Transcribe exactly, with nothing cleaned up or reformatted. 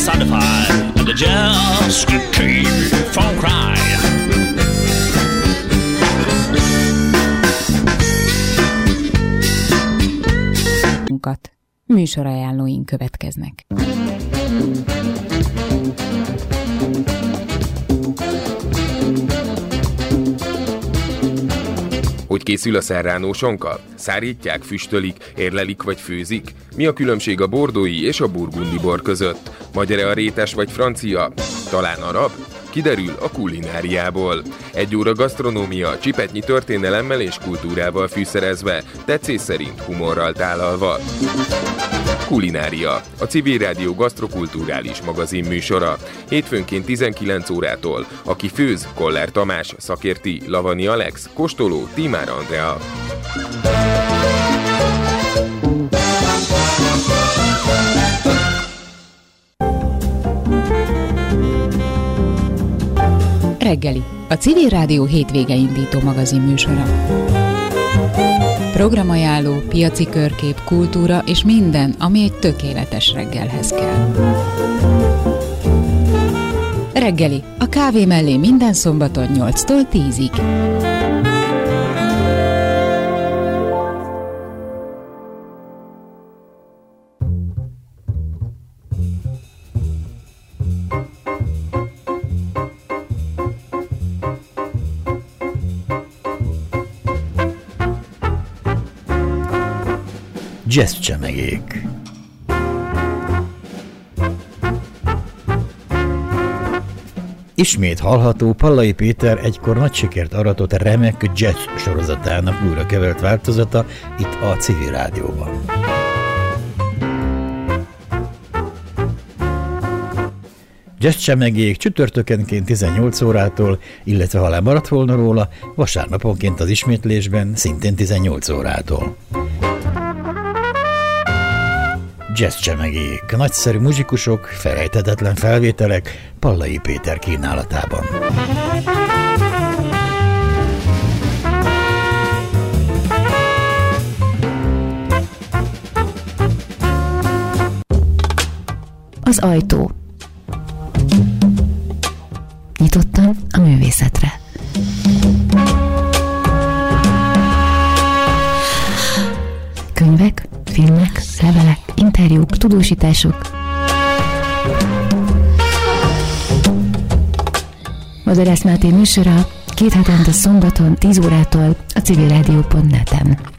satisfied, and they just keep from crying. Műsorajánlóink következnek. Hogy készül a serrano sonka? Szárítják, füstölik, érlelik vagy főzik? Mi a különbség a bordói és a burgundi bor között? Magyar-e a rétes vagy francia? Talán arab? Kiderül a kulináriából. Egy óra gasztronómia, csipetnyi történelemmel és kultúrával fűszerezve, tetszés szerint humorral tálalva. Kulinária, a Civil Rádió gasztrokulturális magazin műsora. Hétfőnként tizenkilenc órától. Aki főz, Koller Tamás, szakérti, Lavani Alex, kóstoló, Tímár Andrea. Reggeli, a Civil Rádió hétvége indító magazin műsora. Programajánló, piaci körkép, kultúra és minden, ami egy tökéletes reggelhez kell. Reggeli, a kávé mellé minden szombaton nyolctól tízig. Jazz csemegék. Ismét hallható Pallai Péter egykor nagy sikert aratott remek jazz sorozatának újra kevert változata itt a Civil Rádióban. Jazz csemegék csütörtökenként tizennyolc órától, illetve ha lemaradt volna róla, vasárnaponként az ismétlésben szintén tizennyolc órától. Jazz csemegék, nagyszerű muzsikusok, felejthetetlen felvételek Pallai Péter kínálatában. Az ajtó. Nyitottan a művészetre. Könyvek, filmek, levelek, interjúk, tudósítások. Vadász Máté műsora két hetente szombaton tíz órától a civilrádió pont net-en.